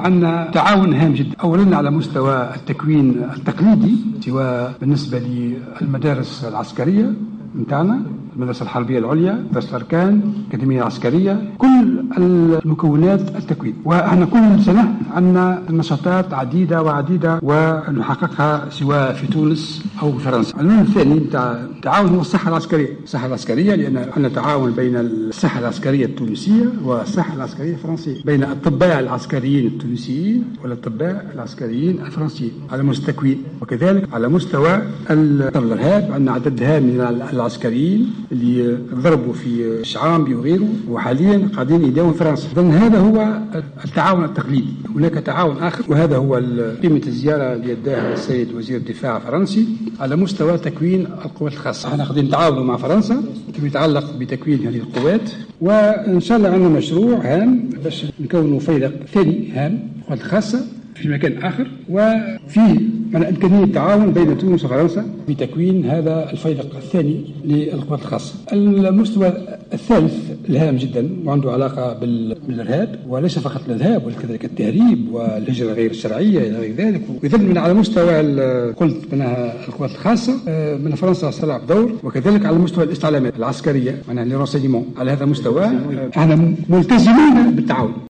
عندنا تعاون هام جدا، أولا على مستوى التكوين التقليدي، سواء بالنسبة للمدارس العسكرية متاعنا، المدرسة الحربية العليا، مدرسة الأركان، الأكاديمية العسكرية، كل المكونات التكوين. وإحنا كل سنة عندنا نشاطات عديدة ونحققها سواء في تونس أو فرنسا. العنوان الثاني نتاع التعاون هو الصحة العسكرية. الصحة العسكرية لأن عندنا تعاون بين الصحة العسكرية التونسية والصحة العسكرية الفرنسية، بين الأطباء العسكريين التونسيين والأطباء العسكريين الفرنسيين على مستوى التكوين، وكذلك على مستوى الإرهاب. عندنا عدد هام من العسكريين اللي ضربوا في شعامبي وغيره، وحاليا قاعدين يداوموا فرنسا. إذن هذا هو التعاون التقليدي. هناك تعاون آخر، وهذا هو قيمة الزيارة اللي أداها السيد وزير الدفاع الفرنسي على مستوى تكوين القوات الخاصة. احنا قاعدين نتعاونوا مع فرنسا فيما يتعلق بتكوين هذه القوات، وإن شاء الله عندنا مشروع هام باش نكونوا فيلق ثاني هام القوات الخاصة في مكان آخر، وفيه إمكانية التعاون بين تونس وفرنسا بتكوين هذا الفيلق الثاني للقوات الخاصة. المستوى الثالث الهام جدا وعنده علاقة بالإرهاب، وليس فقط الإرهاب وكذلك التهريب والهجرة غير الشرعية إلى غير ذلك. وإذا من على مستوى قلت منها القوات الخاصة من فرنسا تلعب دور، وكذلك على مستوى الاستعلامات العسكرية معناها لي رونسينيمون. على هذا المستوى احنا ملتزمين بالتعاون.